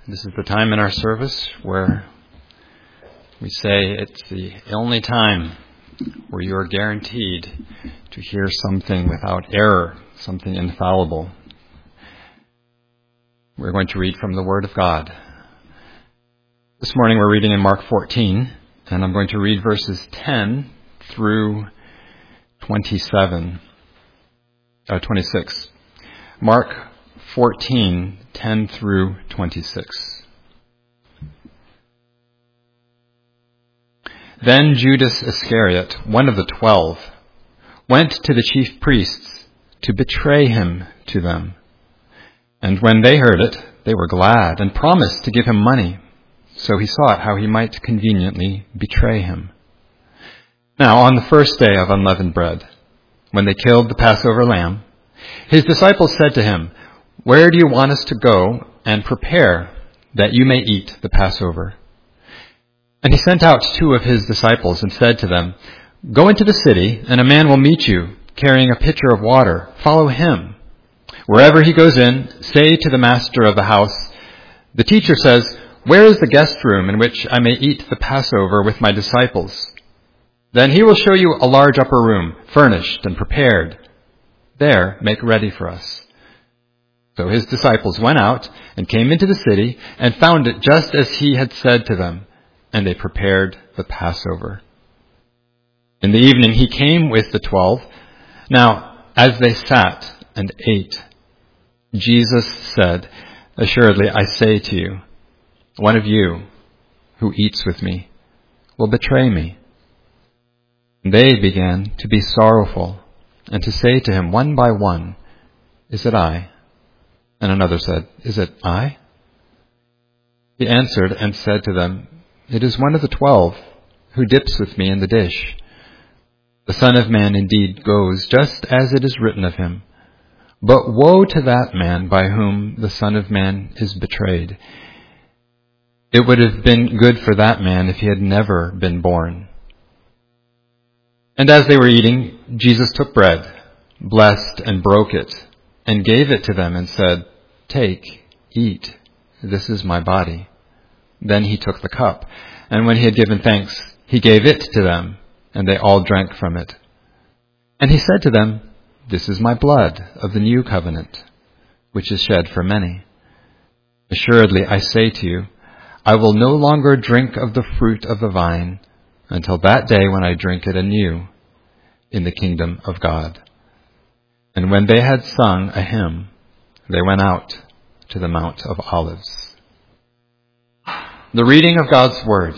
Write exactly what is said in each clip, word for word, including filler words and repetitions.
This is the time in our service where we say it's the only time where you are guaranteed to hear something without error, something infallible. We're going to read from the Word of God. This morning we're reading in Mark fourteen, and I'm going to read verses ten through twenty-seven, uh, twenty-six. Mark fourteen, ten through twenty-six. Then Judas Iscariot, one of the twelve, went to the chief priests to betray him to them. And when they heard it, they were glad and promised to give him money. So he sought how he might conveniently betray him. Now on the first day of unleavened bread, when they killed the Passover lamb, his disciples said to him, "Where do you want us to go and prepare that you may eat the Passover?" And he sent out two of his disciples and said to them, "Go into the city, and a man will meet you, carrying a pitcher of water. Follow him. Wherever he goes in, say to the master of the house, 'The teacher says, where is the guest room in which I may eat the Passover with my disciples?' Then he will show you a large upper room, furnished and prepared. There, make ready for us." So his disciples went out and came into the city and found it just as he had said to them, and they prepared the Passover. In the evening he came with the twelve. Now, as they sat and ate, Jesus said, "Assuredly, I say to you, one of you who eats with me will betray me." And they began to be sorrowful and to say to him one by one, "Is it I?" And another said, "Is it I?" He answered and said to them, "It is one of the twelve who dips with me in the dish. The Son of Man indeed goes just as it is written of him. But woe to that man by whom the Son of Man is betrayed. It would have been good for that man if he had never been born." And as they were eating, Jesus took bread, blessed and broke it, and gave it to them and said, "Take, eat, this is my body." Then he took the cup, and when he had given thanks, he gave it to them, and they all drank from it. And he said to them, "This is my blood of the new covenant, which is shed for many. Assuredly, I say to you, I will no longer drink of the fruit of the vine until that day when I drink it anew in the kingdom of God." And when they had sung a hymn, they went out to the Mount of Olives. The reading of God's Word.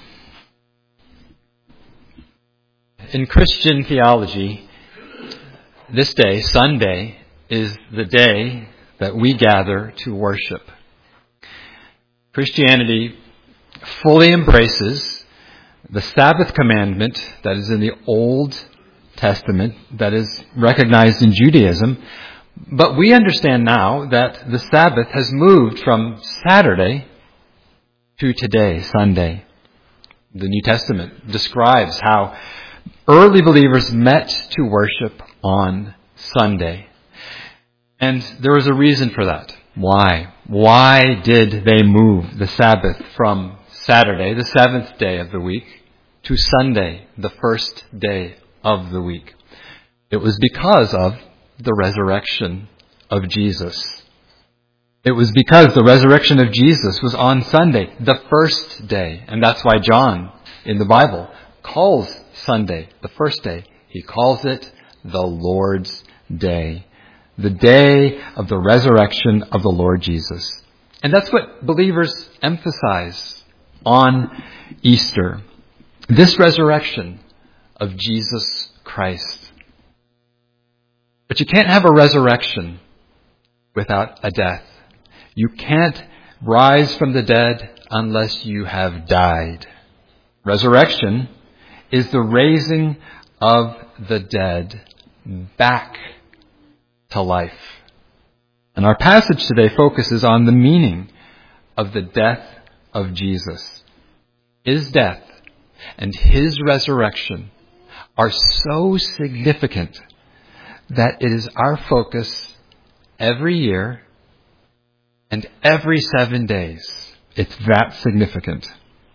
In Christian theology, this day, Sunday, is the day that we gather to worship. Christianity fully embraces the Sabbath commandment that is in the Old Testament, that is recognized in Judaism. But we understand now that the Sabbath has moved from Saturday to today, Sunday. The New Testament describes how early believers met to worship on Sunday. And there was a reason for that. Why? Why did they move the Sabbath from Saturday, the seventh day of the week, to Sunday, the first day of the week? It was because of the resurrection of Jesus. It was because the resurrection of Jesus was on Sunday, the first day. And that's why John, in the Bible, calls Sunday the first day. He calls it the Lord's Day. The day of the resurrection of the Lord Jesus. And that's what believers emphasize on Easter. This resurrection of Jesus Christ. But you can't have a resurrection without a death. You can't rise from the dead unless you have died. Resurrection is the raising of the dead back to life. And our passage today focuses on the meaning of the death of Jesus. His death and his resurrection are so significant that it is our focus every year And every seven days. It's that significant.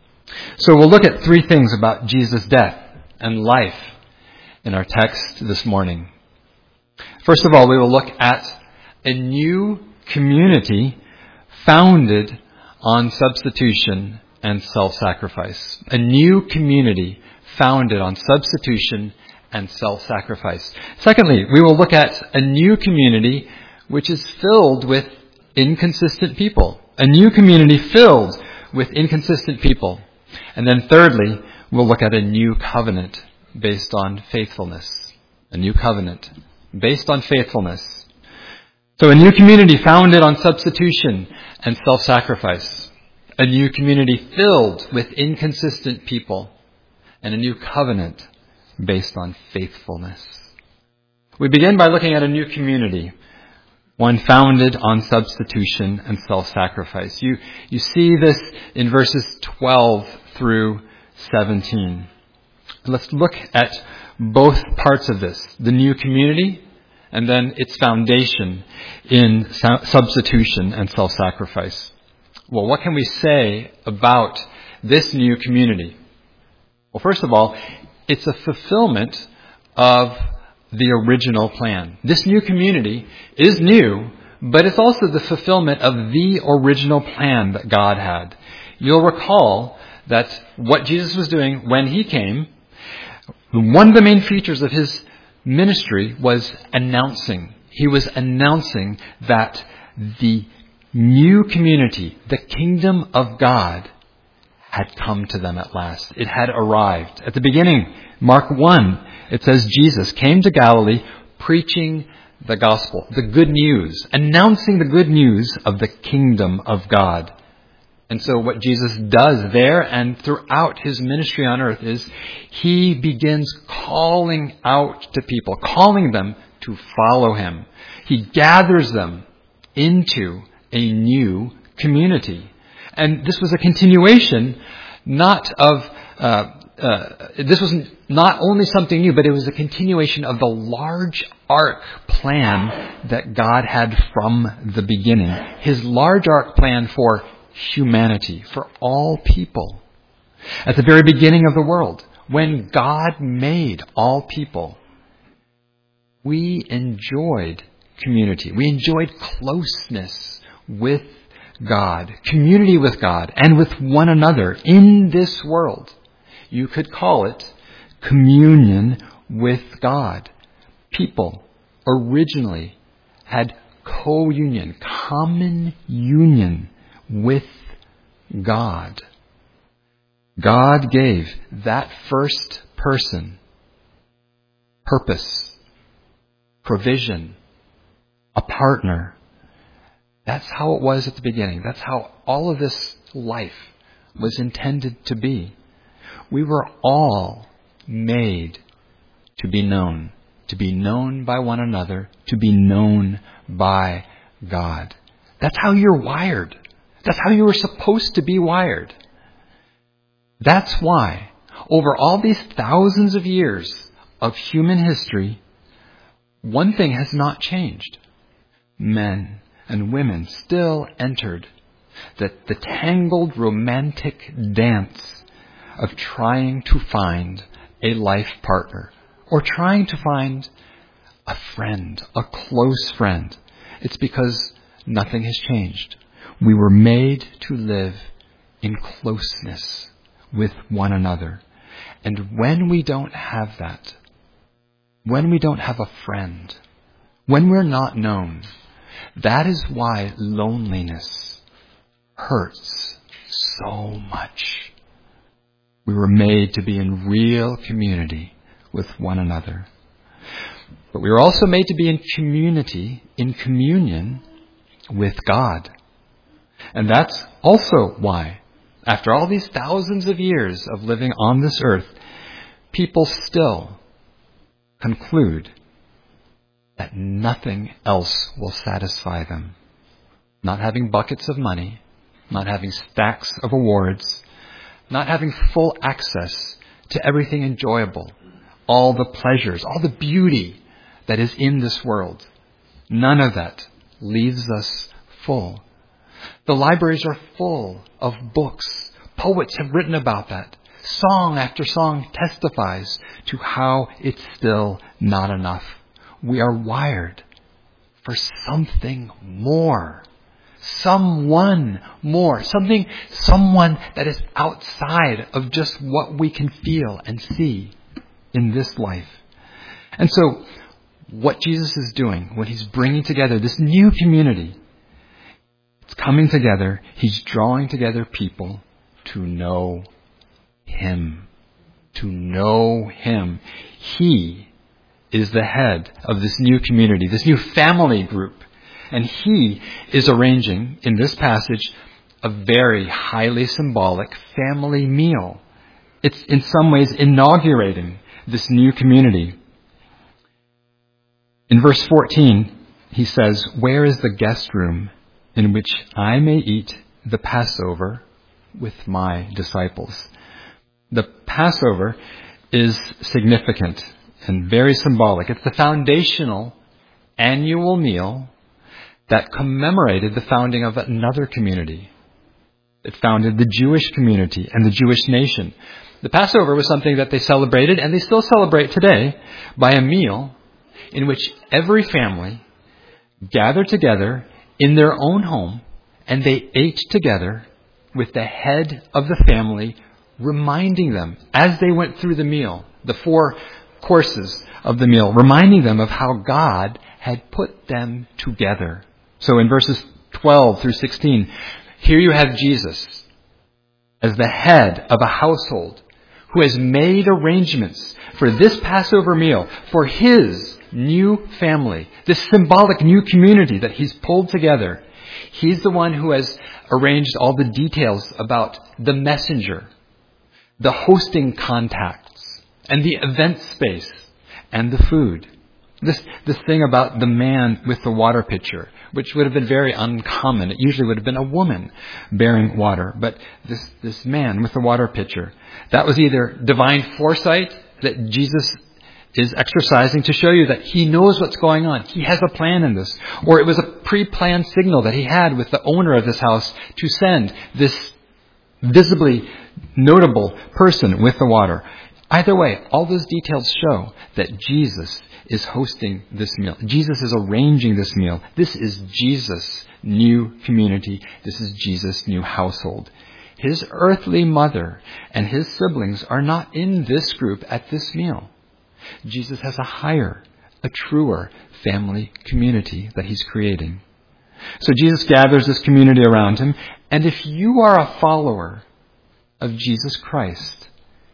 So we'll look at three things about Jesus' death and life in our text this morning. First of all, we will look at a new community founded on substitution and self-sacrifice. A new community founded on substitution and self-sacrifice. Secondly, we will look at a new community which is filled with inconsistent people. A new community filled with inconsistent people. And then thirdly, we'll look at a new covenant based on faithfulness. A new covenant based on faithfulness. So a new community founded on substitution and self-sacrifice. A new community filled with inconsistent people. And a new covenant based on faithfulness. We begin by looking at a new community. One founded on substitution and self-sacrifice. You, you see this in verses twelve through seventeen. Let's look at both parts of this. The new community and then its foundation in substitution and self-sacrifice. Well, what can we say about this new community? Well, first of all, it's a fulfillment of the original plan. This new community is new, but it's also the fulfillment of the original plan that God had. You'll recall that what Jesus was doing when he came, one of the main features of his ministry was announcing. He was announcing that the new community, the kingdom of God, had come to them at last. It had arrived. At the beginning, Mark one, it says Jesus came to Galilee preaching the gospel, the good news, announcing the good news of the kingdom of God. And so what Jesus does there and throughout his ministry on earth is he begins calling out to people, calling them to follow him. He gathers them into a new community. And this was a continuation not of, uh, uh, this was not only something new, but it was a continuation of the large arc plan that God had from the beginning. His large arc plan for humanity, for all people. At the very beginning of the world, when God made all people, we enjoyed community. We enjoyed closeness with God, community with God, and with one another in this world. You could call it communion with God. People originally had co-union, common union with God. God gave that first person purpose, provision, a partner. That's how it was at the beginning. That's how all of this life was intended to be. We were all made to be known, to be known by one another, to be known by God. That's how you're wired. That's how you were supposed to be wired. That's why, over all these thousands of years of human history, one thing has not changed. Men and women still entered the, the tangled romantic dance of trying to find a life partner or trying to find a friend, a close friend. It's because nothing has changed. We were made to live in closeness with one another. And when we don't have that, when we don't have a friend, when we're not known, that is why loneliness hurts so much. We were made to be in real community with one another. But we were also made to be in community, in communion with God. And that's also why, after all these thousands of years of living on this earth, people still conclude that nothing else will satisfy them. Not having buckets of money, not having stacks of awards, not having full access to everything enjoyable, all the pleasures, all the beauty that is in this world. None of that leaves us full. The libraries are full of books. Poets have written about that. Song after song testifies to how it's still not enough. We are wired for something more. Someone more. Something, someone that is outside of just what we can feel and see in this life. And so, what Jesus is doing when He's bringing together this new community, it's coming together, He's drawing together people to know Him. To know Him. He is the head of this new community, this new family group. And He is arranging, in this passage, a very highly symbolic family meal. It's in some ways inaugurating this new community. In verse fourteen, He says, "Where is the guest room in which I may eat the Passover with my disciples?" The Passover is significant and very symbolic. It's the foundational annual meal that commemorated the founding of another community. It founded the Jewish community and the Jewish nation. The Passover was something that they celebrated, and they still celebrate today, by a meal in which every family gathered together in their own home, and they ate together with the head of the family, reminding them, as they went through the meal, the four courses of the meal, reminding them of how God had put them together. So in verses twelve through sixteen, here you have Jesus as the head of a household who has made arrangements for this Passover meal, for His new family, this symbolic new community that He's pulled together. He's the one who has arranged all the details about the messenger, the hosting contacts, and the event space, and the food. This, this thing about the man with the water pitcher, which would have been very uncommon. It usually would have been a woman bearing water. But this, this man with the water pitcher, that was either divine foresight that Jesus is exercising to show you that He knows what's going on. He has a plan in this. Or it was a pre-planned signal that He had with the owner of this house to send this visibly notable person with the water. Either way, all those details show that Jesus is hosting this meal. Jesus is arranging this meal. This is Jesus' new community. This is Jesus' new household. His earthly mother and His siblings are not in this group at this meal. Jesus has a higher, a truer family community that He's creating. So Jesus gathers this community around Him. And if you are a follower of Jesus Christ,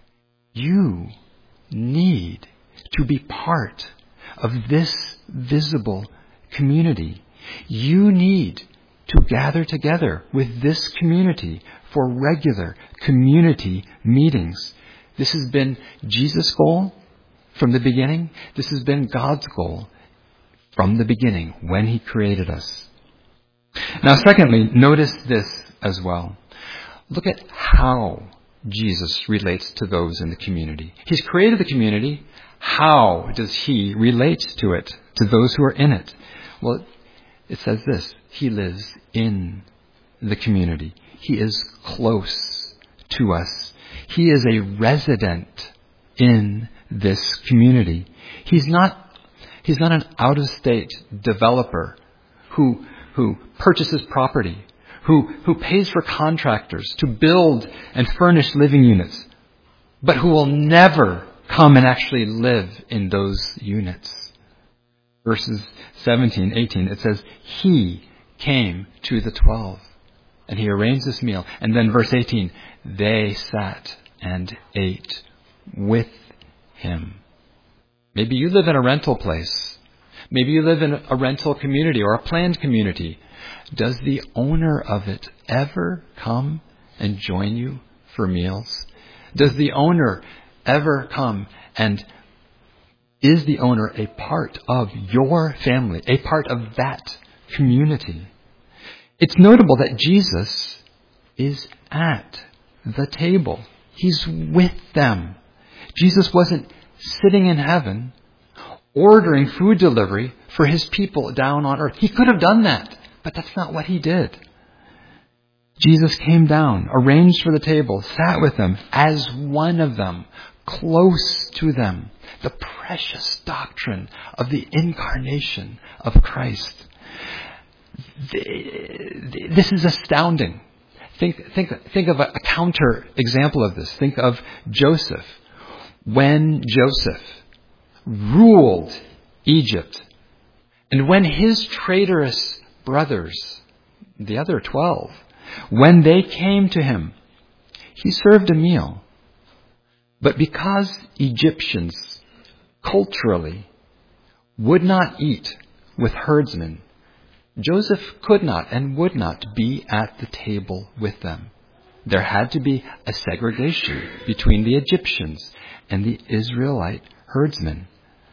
you need to be part of this visible community. You need to gather together with this community for regular community meetings. This has been Jesus' goal from the beginning. This has been God's goal from the beginning when He created us. Now, secondly, notice this as well. Look at how Jesus relates to those in the community. He's created the community. How does He relate to it, to those who are in it? Well, it says this: He lives in the community. He is close to us. He is a resident in this community. He's not, he's not an out-of-state developer who, who purchases property, who, who pays for contractors to build and furnish living units, but who will never come and actually live in those units. Verses seventeen, eighteen, it says, He came to the twelve, and He arranged this meal. And then verse eighteen, they sat and ate with Him. Maybe you live in a rental place. Maybe you live in a rental community or a planned community. Does the owner of it ever come and join you for meals? Does the owner ever come and is the owner a part of your family, a part of that community? It's notable that Jesus is at the table. He's with them. Jesus wasn't sitting in heaven ordering food delivery for His people down on earth. He could have done that, but that's not what He did. Jesus came down, arranged for the table, sat with them as one of them, close to them. The precious doctrine of the incarnation of Christ. This is astounding. Think, think, think of a, a counter example of this. Think of Joseph. When Joseph ruled Egypt, and when his traitorous brothers, the other twelve, when they came to him, he served a meal. But because Egyptians culturally would not eat with herdsmen, Joseph could not and would not be at the table with them. There had to be a segregation between the Egyptians and the Israelite herdsmen.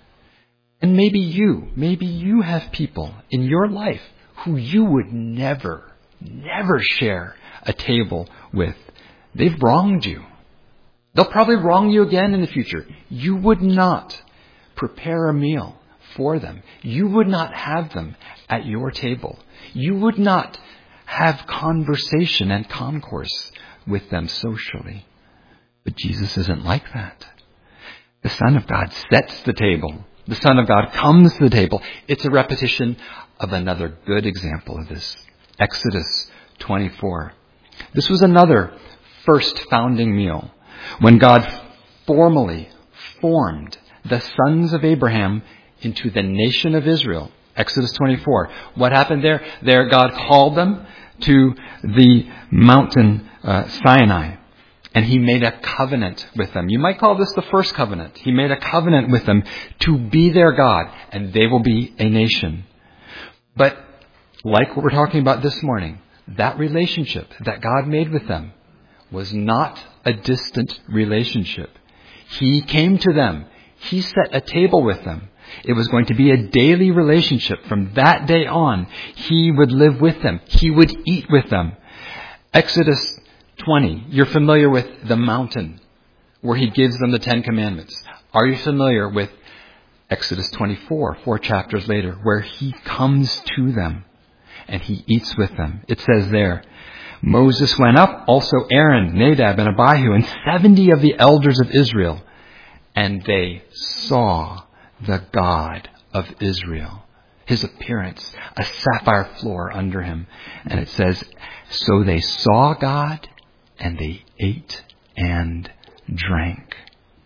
And maybe you, maybe you have people in your life who you would never, never share a table with. They've wronged you. They'll probably wrong you again in the future. You would not prepare a meal for them. You would not have them at your table. You would not have conversation and concourse with them socially. But Jesus isn't like that. The Son of God sets the table. The Son of God comes to the table. It's a repetition of another good example of this. Exodus twenty-four. This was another first founding meal when God formally formed the sons of Abraham into the nation of Israel. Exodus twenty-four. What happened there? There God called them to the mountain uh, Sinai. And he made a covenant with them. You might call this the first covenant. He made a covenant with them to be their God, and they will be a nation. But like what we're talking about this morning, that relationship that God made with them was not a distant relationship. He came to them. He set a table with them. It was going to be a daily relationship. From that day on, he would live with them. He would eat with them. Exodus twenty, you're familiar with the mountain where he gives them the Ten Commandments. Are you familiar with Exodus twenty-four, four chapters later, where he comes to them and he eats with them? It says there, Moses went up, also Aaron, Nadab, and Abihu, and seventy of the elders of Israel, and they saw the God of Israel. His appearance, a sapphire floor under him. And it says, so they saw God, and they ate and drank.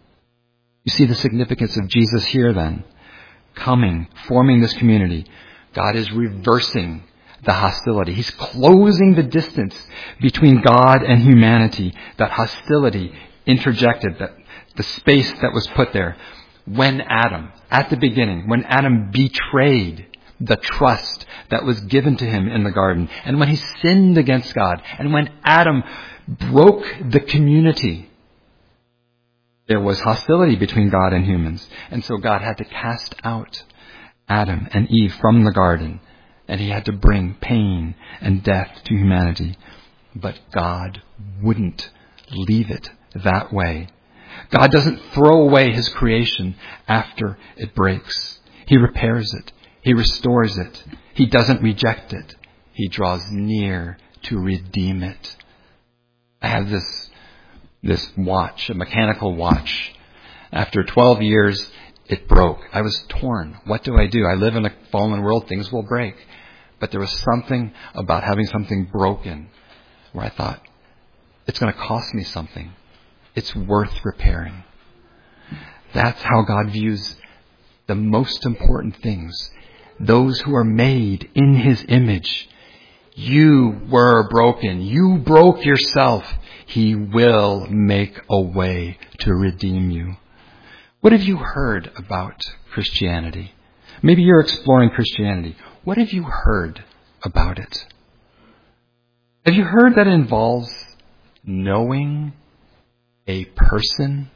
You see the significance of Jesus here then. Coming, forming this community. God is reversing the hostility. He's closing the distance between God and humanity. That hostility interjected, that the space that was put there. When Adam, at the beginning, when Adam betrayed the trust that was given to him in the garden, and when he sinned against God, and when Adam broke the community, there was hostility between God and humans. And so God had to cast out Adam and Eve from the garden, and he had to bring pain and death to humanity. But God wouldn't leave it that way. God doesn't throw away his creation after it breaks. He repairs it. He restores it. He doesn't reject it. He draws near to redeem it. I have this this watch, a mechanical watch. After twelve years, it broke. I was torn. What do I do? I live in a fallen world. Things will break. But there was something about having something broken where I thought, it's going to cost me something. It's worth repairing. That's how God views the most important things. Those who are made in his image. You were broken. You broke yourself. He will make a way to redeem you. What have you heard about Christianity? Maybe you're exploring Christianity. What have you heard about it? Have you heard that it involves knowing a person?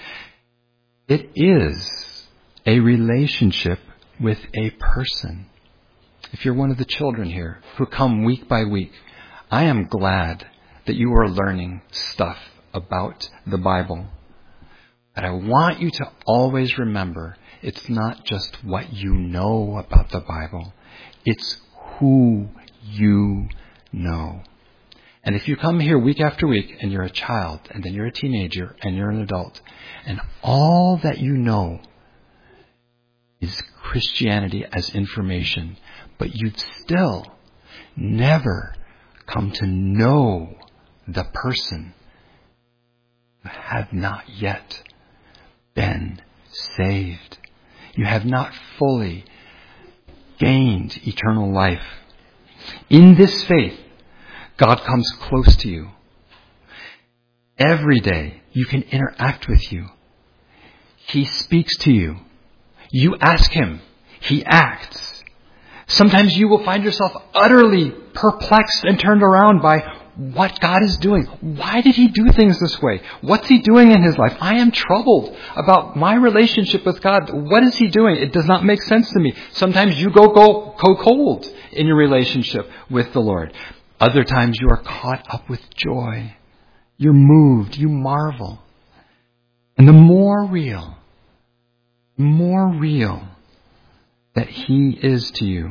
It is a relationship with a person. If you're one of the children here who come week by week, I am glad that you are learning stuff about the Bible. But I want you to always remember, it's not just what you know about the Bible. It's who you know. And if you come here week after week and you're a child and then you're a teenager and you're an adult and all that you know is Christianity as information, but you've still never come to know the person, you have not yet been saved. You have not fully gained eternal life. In this faith, God comes close to you. Every day, you can interact with you. He speaks to you. You ask Him. He acts. Sometimes you will find yourself utterly perplexed and turned around by what God is doing. Why did He do things this way? What's He doing in His life? I am troubled about my relationship with God. What is He doing? It does not make sense to me. Sometimes you go, go, go cold in your relationship with the Lord. Other times you are caught up with joy. You're moved. You marvel. And the more real, more real that He is to you,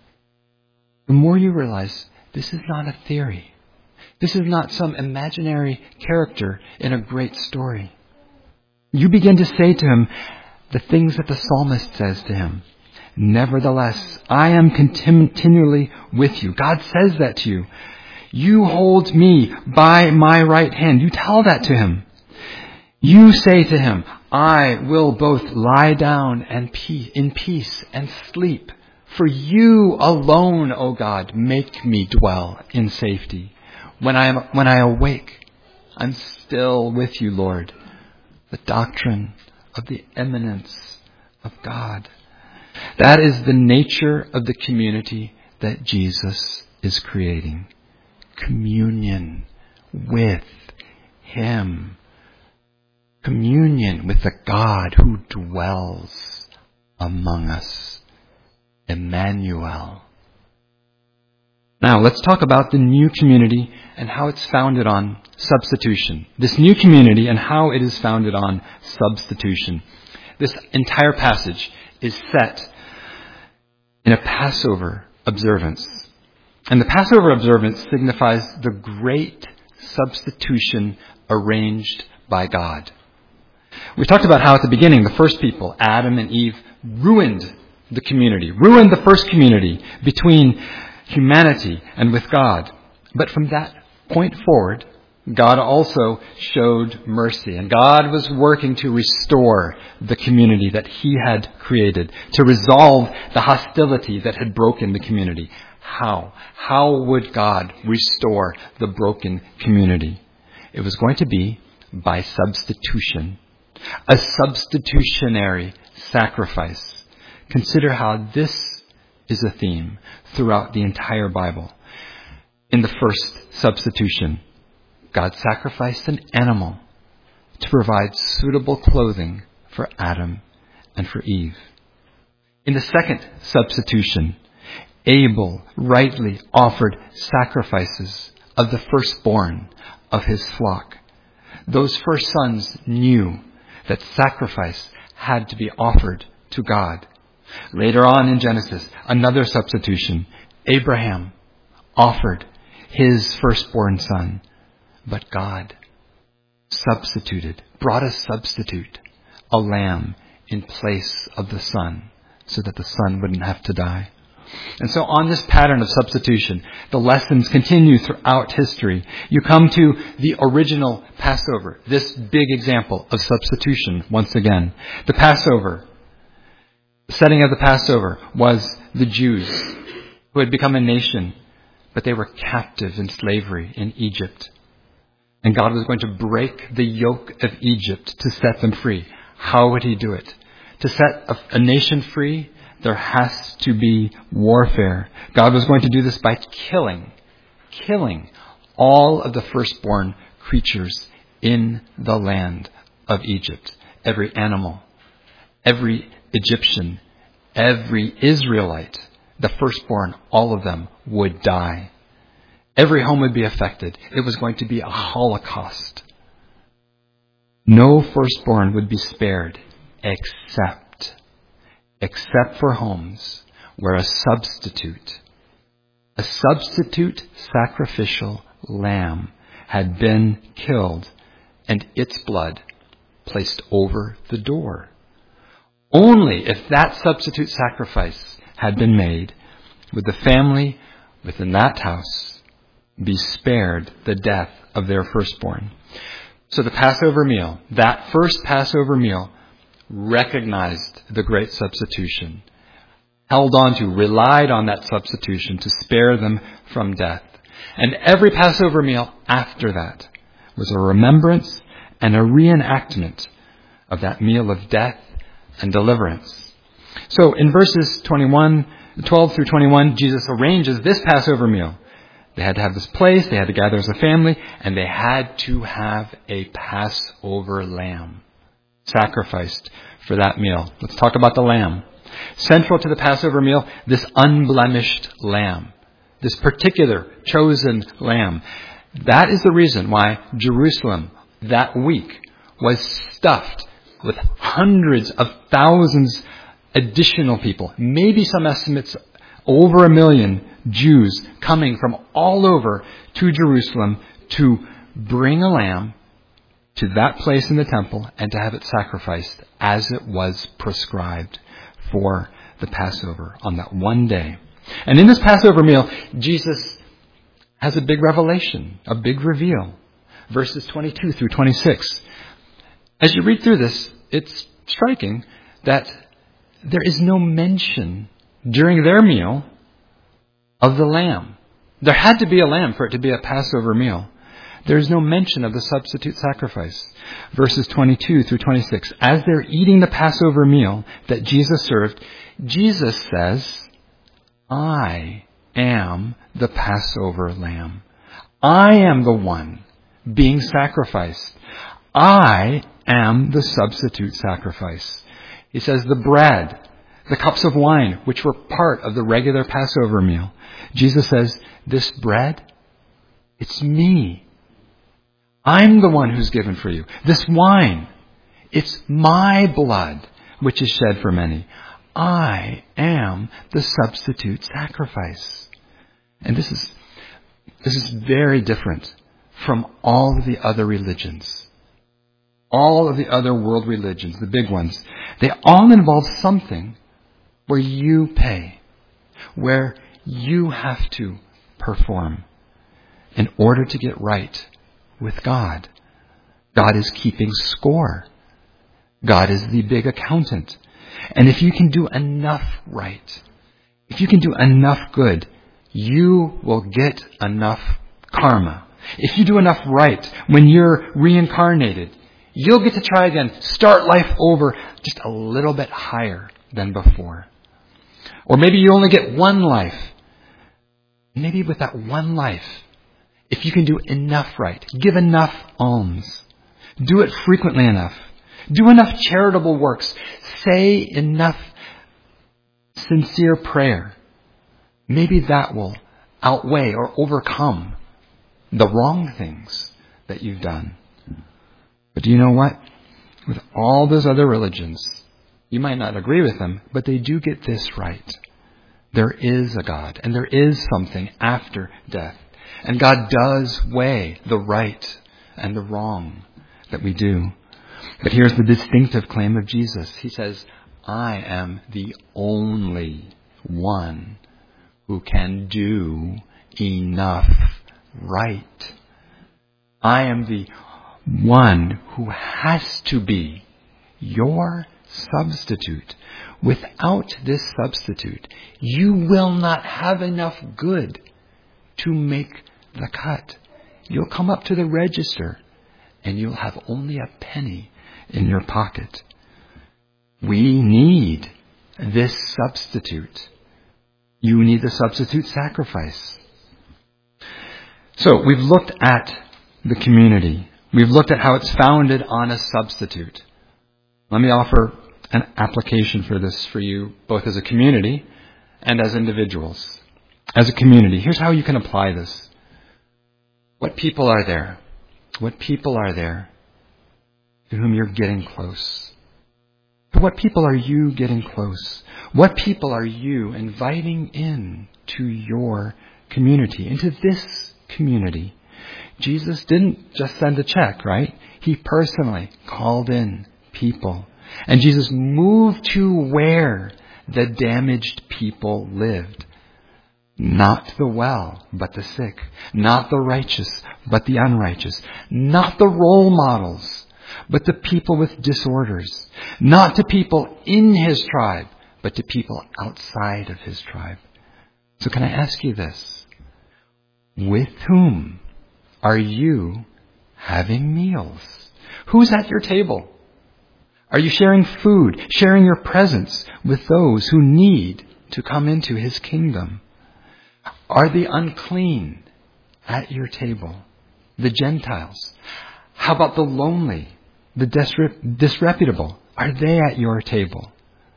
the more you realize this is not a theory. This is not some imaginary character in a great story. You begin to say to Him the things that the psalmist says to him. Nevertheless, I am continually with you. God says that to you. You hold me by my right hand. You tell that to Him. You say to Him, I will both lie down and peace, in peace and sleep. For you alone, O God, make me dwell in safety. When I am, when I awake, I'm still with you, Lord. The doctrine of the immanence of God. That is the nature of the community that Jesus is creating. Communion with Him. Communion with the God who dwells among us. Emmanuel. Now, let's talk about the new community and how it's founded on substitution. This new community and how it is founded on substitution. This entire passage is set in a Passover observance. And the Passover observance signifies the great substitution arranged by God. We talked about how at the beginning, the first people, Adam and Eve, ruined the community, ruined the first community between humanity and with God. But from that point forward, God also showed mercy. And God was working to restore the community that He had created, to resolve the hostility that had broken the community. How? How would God restore the broken community? It was going to be by substitution. A substitutionary sacrifice. Consider how this is a theme throughout the entire Bible. In the first substitution, God sacrificed an animal to provide suitable clothing for Adam and for Eve. In the second substitution, Abel rightly offered sacrifices of the firstborn of his flock. Those first sons knew that sacrifice had to be offered to God. Later on in Genesis, another substitution. Abraham offered his firstborn son, but God substituted, brought a substitute, a lamb in place of the son, so that the son wouldn't have to die. And so on this pattern of substitution, the lessons continue throughout history. You come to the original Passover, this big example of substitution once again. The Passover, the setting of the Passover was the Jews who had become a nation, but they were captive in slavery in Egypt. And God was going to break the yoke of Egypt to set them free. How would He do it? To set a, a nation free, there has to be warfare. God was going to do this by killing, killing all of the firstborn creatures in the land of Egypt. Every animal, every Egyptian, every Israelite, the firstborn, all of them would die. Every home would be affected. It was going to be a holocaust. No firstborn would be spared except, except for homes where a substitute, a substitute sacrificial lamb had been killed and its blood placed over the door. Only if that substitute sacrifice had been made would the family within that house be spared the death of their firstborn. So the Passover meal, that first Passover meal, recognized the great substitution, held on to, relied on that substitution to spare them from death. And every Passover meal after that was a remembrance and a reenactment of that meal of death and deliverance. So in verses twenty-one, twelve through twenty-one, Jesus arranges this Passover meal. They had to have this place, they had to gather as a family, and they had to have a Passover lamb sacrificed for that meal. Let's talk about the lamb. Central to the Passover meal, this unblemished lamb, this particular chosen lamb. That is the reason why Jerusalem that week was stuffed with hundreds of thousands additional people, maybe some estimates over a million Jews coming from all over to Jerusalem to bring a lamb to that place in the temple and to have it sacrificed as it was prescribed for the Passover on that one day. And in this Passover meal, Jesus has a big revelation, a big reveal. Verses twenty-two through twenty-six. As you read through this, it's striking that there is no mention during their meal of the lamb. There had to be a lamb for it to be a Passover meal. There is no mention of the substitute sacrifice. Verses twenty-two through twenty-six. As they're eating the Passover meal that Jesus served, Jesus says, I am the Passover lamb. I am the one being sacrificed. I am the substitute sacrifice. He says the bread, the cups of wine, which were part of the regular Passover meal. Jesus says, this bread, it's me. I'm the one who's given for you. This wine, it's my blood, which is shed for many. I am the substitute sacrifice. And this is, this is very different from all of the other religions. All of the other world religions, the big ones, they all involve something where you pay, where you have to perform in order to get right with God. God is keeping score. God is the big accountant. And if you can do enough right, if you can do enough good, you will get enough karma. If you do enough right, when you're reincarnated, you'll get to try again, start life over just a little bit higher than before. Or maybe you only get one life. Maybe with that one life, if you can do enough right, give enough alms, do it frequently enough, do enough charitable works, say enough sincere prayer, maybe that will outweigh or overcome the wrong things that you've done. But do you know what? With all those other religions, you might not agree with them, but they do get this right. There is a God, and there is something after death. And God does weigh the right and the wrong that we do. But here's the distinctive claim of Jesus. He says, I am the only one who can do enough right. I am the one who has to be your substitute. Without this substitute, you will not have enough good to make the cut. You'll come up to the register and you'll have only a penny in your pocket. We need this substitute. You need the substitute sacrifice. So we've looked at the community. We've looked at how it's founded on a substitute. Let me offer an application for this for you, both as a community and as individuals. As a community, here's how you can apply this. What people are there? What people are there to whom you're getting close? To what people are you getting close? What people are you inviting in to your community, into this community? Jesus didn't just send a check, right? He personally called in people. And Jesus moved to where the damaged people lived. Not the well, but the sick. Not the righteous, but the unrighteous. Not the role models, but the people with disorders. Not to people in his tribe, but to people outside of his tribe. So can I ask you this? With whom are you having meals? Who's at your table? Are you sharing food, sharing your presence with those who need to come into his kingdom? Are the unclean at your table? The Gentiles? How about the lonely, the disreputable? Are they at your table?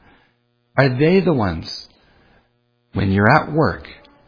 Are they the ones, when you're at work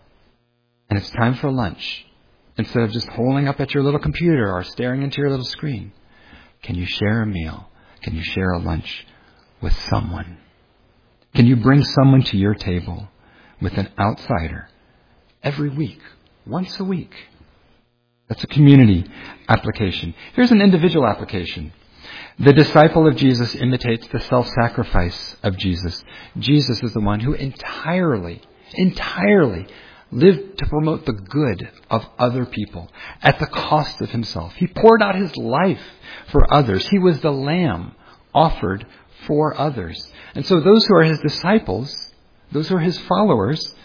and it's time for lunch, instead of just holding up at your little computer or staring into your little screen, can you share a meal? Can you share a lunch with someone? Can you bring someone to your table with an outsider every week, once a week? That's a community application. Here's an individual application. The disciple of Jesus imitates the self-sacrifice of Jesus. Jesus is the one who entirely, entirely lived to promote the good of other people at the cost of himself. He poured out his life for others. He was the lamb offered for others. And so those who are his disciples, those who are his followers,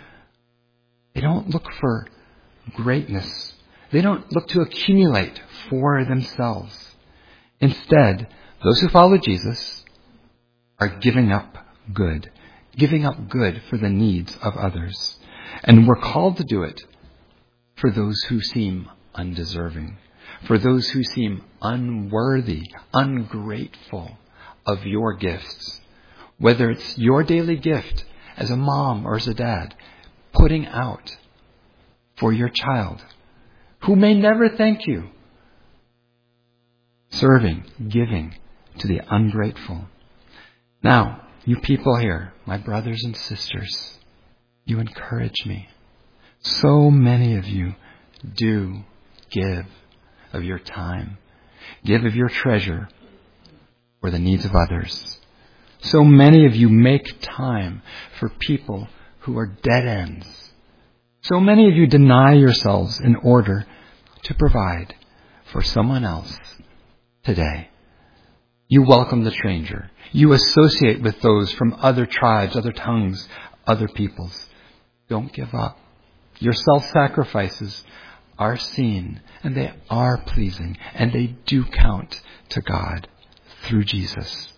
they don't look for greatness. They don't look to accumulate for themselves. Instead, those who follow Jesus are giving up good, giving up good for the needs of others. And we're called to do it for those who seem undeserving, for those who seem unworthy, ungrateful of your gifts. Whether it's your daily gift as a mom or as a dad, putting out for your child who may never thank you. Serving, giving to the ungrateful. Now, you people here, my brothers and sisters, you encourage me. So many of you do give of your time, give of your treasure for the needs of others. So many of you make time for people who are dead ends. So many of you deny yourselves in order to provide for someone else today. You welcome the stranger. You associate with those from other tribes, other tongues, other peoples. Don't give up. Your self-sacrifices are seen, and they are pleasing, and they do count to God through Jesus.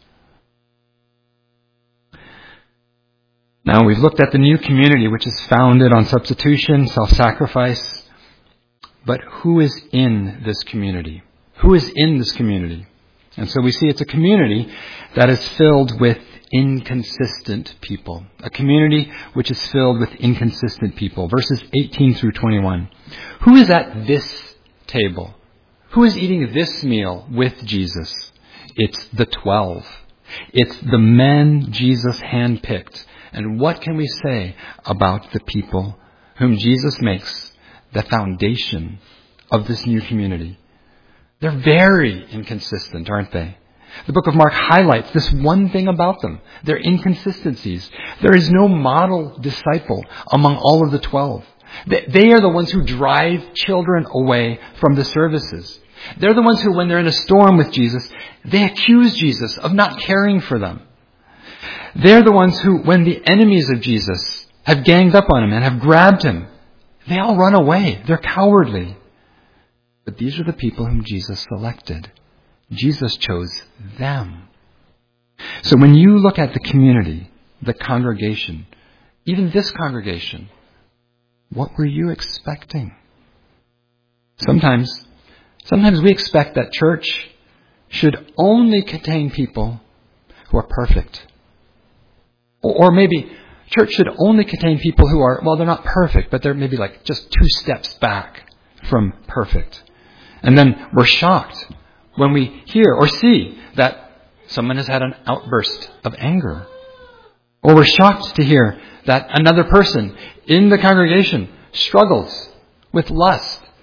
Now, we've looked at the new community, which is founded on substitution, self-sacrifice. But who is in this community? Who is in this community? And so we see it's a community that is filled with inconsistent people. A community which is filled with inconsistent people. Verses eighteen through twenty-one. Who is at this table? Who is eating this meal with Jesus? It's the twelve. It's the men Jesus handpicked. And what can we say about the people whom Jesus makes the foundation of this new community? They're very inconsistent, aren't they? The book of Mark highlights this one thing about them, their inconsistencies. There is no model disciple among all of the twelve. They are the ones who drive children away from the services. They're the ones who, when they're in a storm with Jesus, they accuse Jesus of not caring for them. They're the ones who, when the enemies of Jesus have ganged up on him and have grabbed him, they all run away. They're cowardly. But these are the people whom Jesus selected. Jesus chose them. So when you look at the community, the congregation, even this congregation, what were you expecting? Sometimes, sometimes we expect that church should only contain people who are perfect. Or maybe church should only contain people who are, well, they're not perfect, but they're maybe like just two steps back from perfect. And then we're shocked when we hear or see that someone has had an outburst of anger. Or we're shocked to hear that another person in the congregation struggles with lust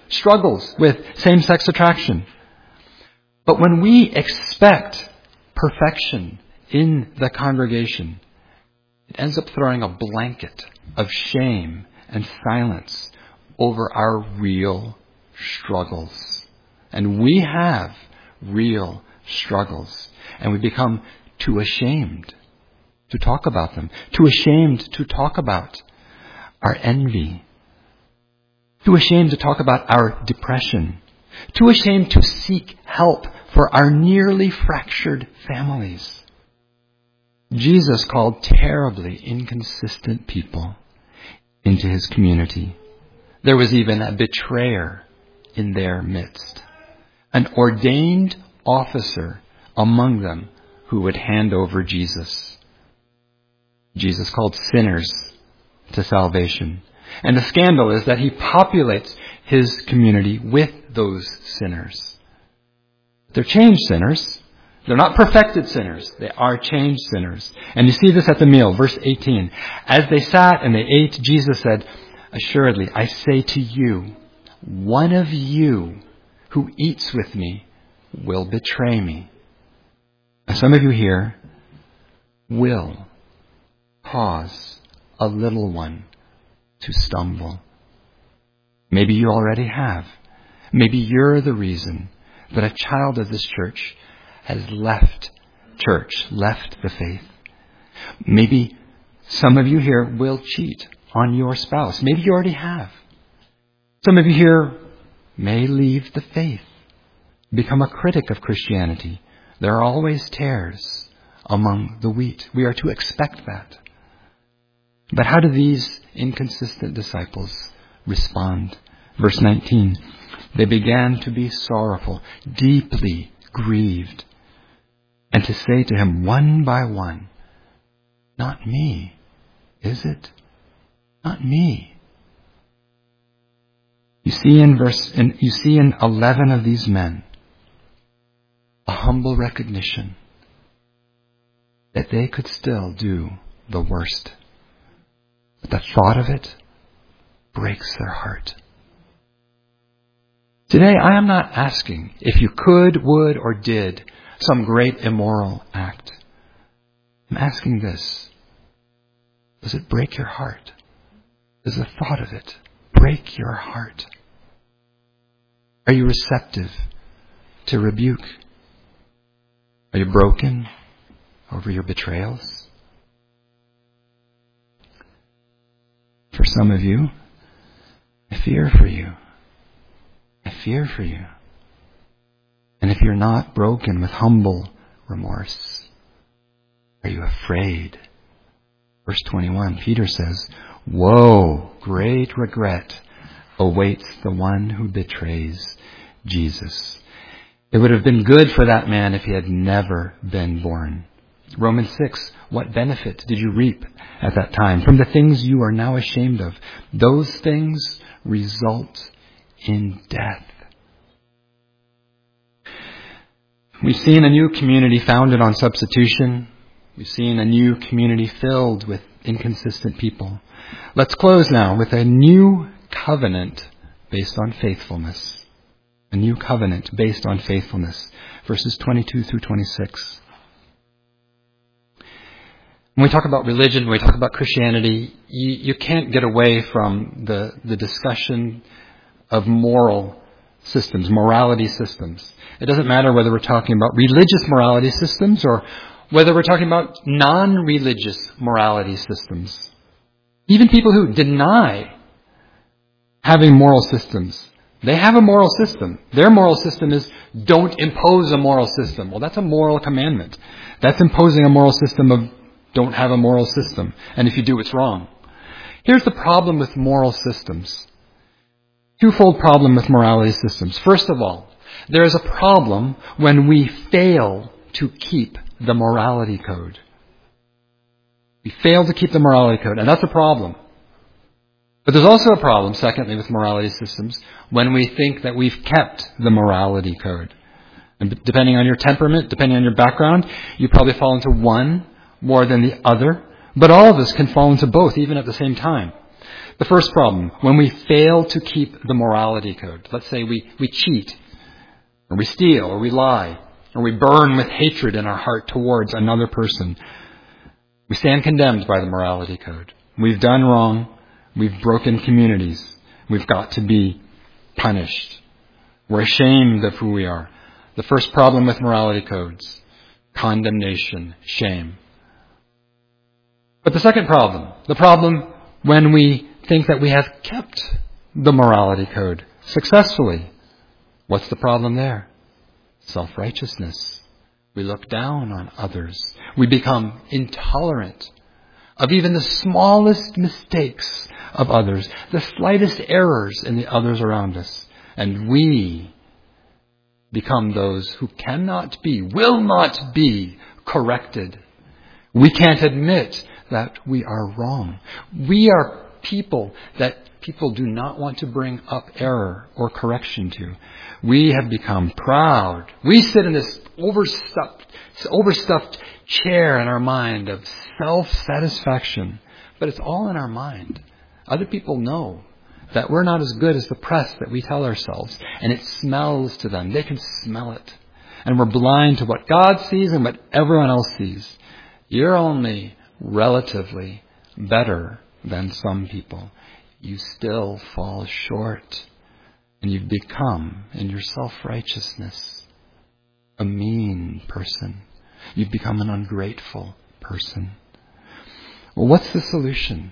struggles with same-sex attraction. But when we expect perfection in the congregation, it ends up throwing a blanket of shame and silence over our real struggles. And we have real struggles. And we become too ashamed to talk about them. Too ashamed to talk about our envy. Too ashamed to talk about our depression. Too ashamed to seek help for our nearly fractured families. Jesus called terribly inconsistent people into his community. There was even a betrayer in their midst, an ordained officer among them who would hand over Jesus. Jesus called sinners to salvation. And the scandal is that he populates his community with those sinners. They're changed sinners. They're not perfected sinners. They are changed sinners. And you see this at the meal, verse eighteen. As they sat and they ate, Jesus said, "Assuredly, I say to you, one of you who eats with me will betray me." Now, some of you here will cause a little one to stumble. Maybe you already have. Maybe you're the reason that a child of this church has left church, left the faith. Maybe some of you here will cheat on your spouse. Maybe you already have. Some of you here may leave the faith, become a critic of Christianity. There are always tares among the wheat. We are to expect that. But how do these inconsistent disciples respond? Verse nineteen, they began to be sorrowful, deeply grieved, and to say to him one by one, "Not me, is it? Not me." You see in verse, in, you see in eleven of these men a humble recognition that they could still do the worst. But the thought of it breaks their heart. Today, I am not asking if you could, would, or did some great immoral act. I'm asking this. Does it break your heart? Does the thought of it break your heart? Are you receptive to rebuke? Are you broken over your betrayals? For some of you, I fear for you. I fear for you. And if you're not broken with humble remorse, are you afraid? Verse twenty-one, Peter says, "Woe, great regret awaits the one who betrays Jesus." It would have been good for that man if he had never been born. Romans six, what benefit did you reap at that time from the things you are now ashamed of? Those things result in death. We've seen a new community founded on substitution. We've seen a new community filled with inconsistent people. Let's close now with a new covenant based on faithfulness. A new covenant based on faithfulness. Verses twenty-two through twenty-six. When we talk about religion, when we talk about Christianity, you, you can't get away from the, the discussion of moral systems, morality systems. It doesn't matter whether we're talking about religious morality systems or whether we're talking about non-religious morality systems. Even people who deny having moral systems, they have a moral system. Their moral system is don't impose a moral system. Well, that's a moral commandment. That's imposing a moral system of don't have a moral system. And if you do, it's wrong. Here's the problem with moral systems. Twofold problem with morality systems. First of all, there is a problem when we fail to keep the morality code. We fail to keep the morality code, and that's a problem. But there's also a problem, secondly, with morality systems when we think that we've kept the morality code. And depending on your temperament, depending on your background, you probably fall into one more than the other. But all of us can fall into both, even at the same time. The first problem, when we fail to keep the morality code. Let's say we, we cheat, or we steal, or we lie, or we burn with hatred in our heart towards another person. We stand condemned by the morality code. We've done wrong. We've broken communities. We've got to be punished. We're ashamed of who we are. The first problem with morality codes, condemnation, shame. But the second problem, the problem when we think that we have kept the morality code successfully. What's the problem there? Self-righteousness. We look down on others. We become intolerant of even the smallest mistakes of others, the slightest errors in the others around us. And we become those who cannot be, will not be corrected. We can't admit that we are wrong. We are people that people do not want to bring up error or correction to. We have become proud. We sit in this overstuffed, overstuffed chair in our mind of self-satisfaction. But it's all in our mind. Other people know that we're not as good as the press that we tell ourselves. And it smells to them. They can smell it. And we're blind to what God sees and what everyone else sees. You're only relatively better than some people. You still fall short. And you've become, in your self-righteousness, a mean person. You've become an ungrateful person. Well, what's the solution?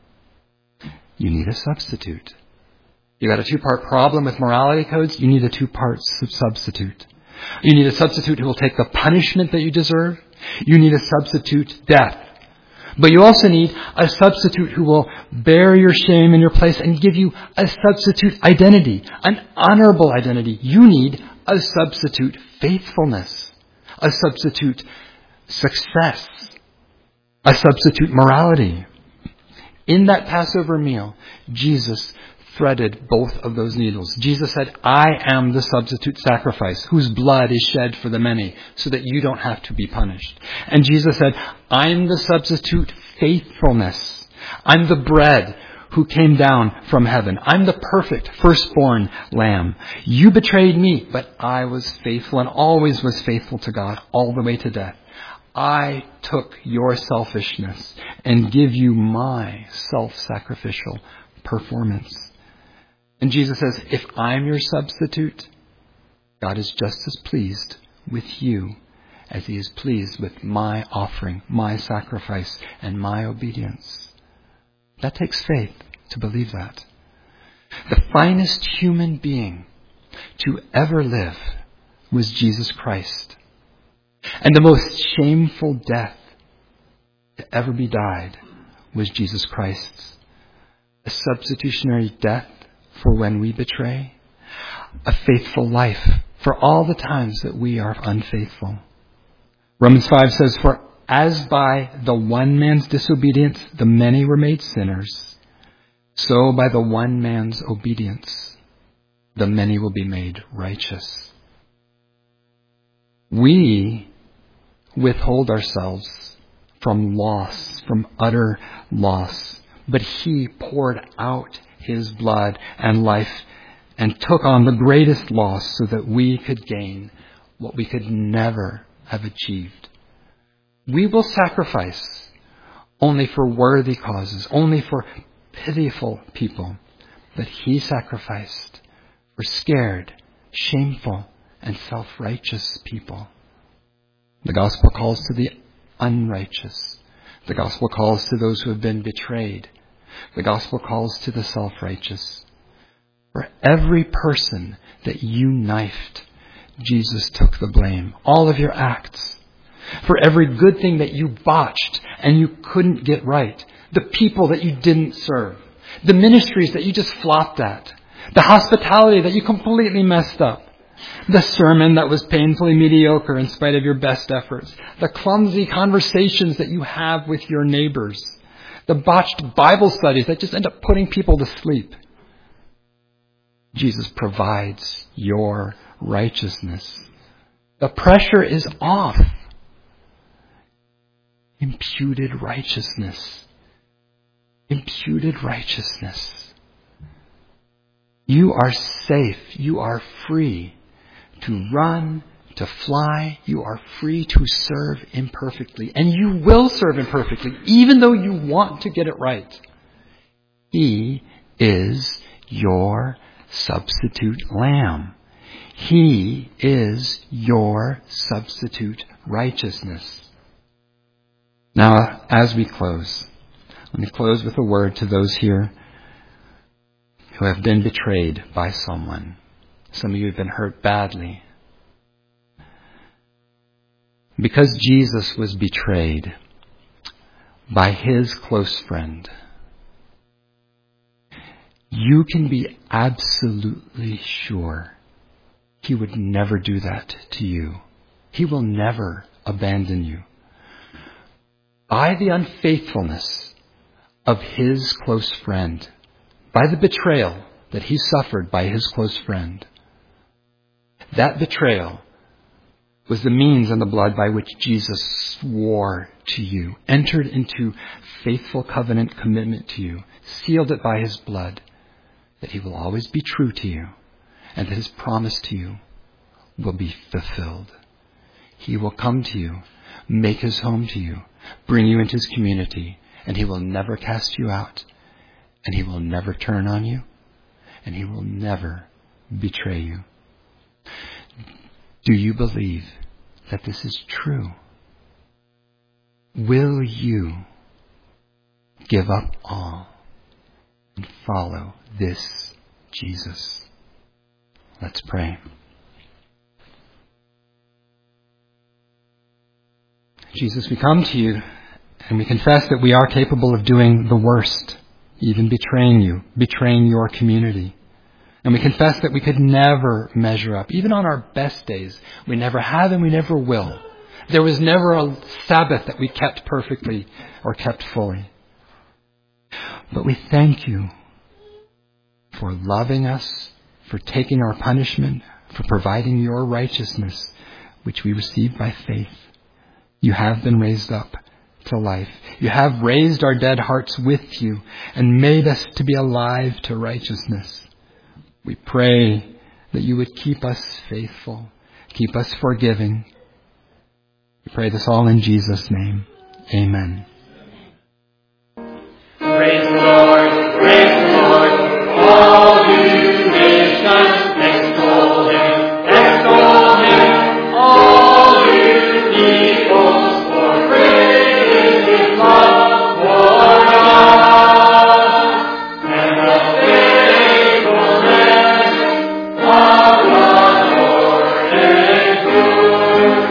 You need a substitute. You got a two-part problem with morality codes. You need a two-part substitute. You need a substitute who will take the punishment that you deserve. You need a substitute, death. But you also need a substitute who will bear your shame in your place and give you a substitute identity, an honorable identity. You need a substitute faithfulness, a substitute success, a substitute morality. In that Passover meal, Jesus threaded both of those needles. Jesus said, I am the substitute sacrifice whose blood is shed for the many so that you don't have to be punished. And Jesus said, I'm the substitute faithfulness. I'm the bread who came down from heaven. I'm the perfect firstborn lamb. You betrayed me, but I was faithful and always was faithful to God all the way to death. I took your selfishness and give you my self-sacrificial performance. And Jesus says, if I'm your substitute, God is just as pleased with you as he is pleased with my offering, my sacrifice, and my obedience. That takes faith to believe that. The finest human being to ever live was Jesus Christ. And the most shameful death to ever be died was Jesus Christ's. A substitutionary death for when we betray, a faithful life for all the times that we are unfaithful. Romans five says, for as by the one man's disobedience the many were made sinners, so by the one man's obedience the many will be made righteous. We withhold ourselves from loss, from utter loss, but he poured out his blood and life and took on the greatest loss so that we could gain what we could never have achieved. We will sacrifice only for worthy causes, only for pitiful people. But he sacrificed for scared, shameful, and self-righteous people. The gospel calls to the unrighteous. The gospel calls to those who have been betrayed. The gospel calls to the self-righteous. For every person that you knifed, Jesus took the blame. All of your acts. For every good thing that you botched and you couldn't get right. The people that you didn't serve. The ministries that you just flopped at. The hospitality that you completely messed up. The sermon that was painfully mediocre in spite of your best efforts. The clumsy conversations that you have with your neighbors. The botched Bible studies that just end up putting people to sleep. Jesus provides your righteousness. The pressure is off. Imputed righteousness. imputed righteousness. You are safe. You are free to run, to fly. You are free to serve imperfectly. And you will serve imperfectly, even though you want to get it right. He is your substitute lamb. He is your substitute righteousness. Now, as we close, let me close with a word to those here who have been betrayed by someone. Some of you have been hurt badly. Because Jesus was betrayed by his close friend, you can be absolutely sure he would never do that to you. He will never abandon you. By the unfaithfulness of his close friend, by the betrayal that he suffered by his close friend, that betrayal was the means and the blood by which Jesus swore to you, entered into faithful covenant commitment to you, sealed it by his blood, that he will always be true to you, and that his promise to you will be fulfilled. He will come to you, make his home to you, bring you into his community, and he will never cast you out, and he will never turn on you, and he will never betray you. Do you believe that this is true? Will you give up all and follow this Jesus? Let's pray. Jesus, we come to you and we confess that we are capable of doing the worst, even betraying you, betraying your community. And we confess that we could never measure up. Even on our best days, we never have and we never will. There was never a Sabbath that we kept perfectly or kept fully. But we thank you for loving us, for taking our punishment, for providing your righteousness, which we receive by faith. You have been raised up to life. You have raised our dead hearts with you and made us to be alive to righteousness. We pray that you would keep us faithful, keep us forgiving. We pray this all in Jesus' name. Amen. Praise the Lord, praise the Lord, all you nations, extol him, extol him, all you peoples, for great is his love for us, and the faithfulness of the Lord endures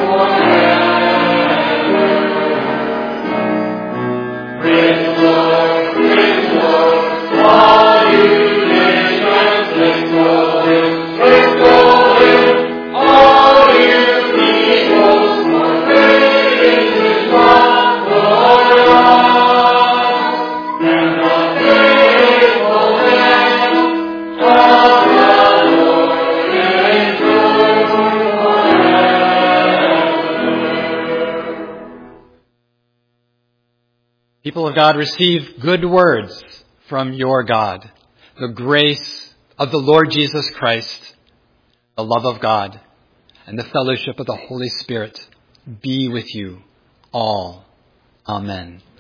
forever. Praise the Lord, praise the Lord, all you nations, extol him, extol him, all you peoples, for great is his love for us, and the faithfulness of the Lord endures forever. People of God, receive good words from your God. The grace of the Lord Jesus Christ, the love of God, and the fellowship of the Holy Spirit be with you all. Amen.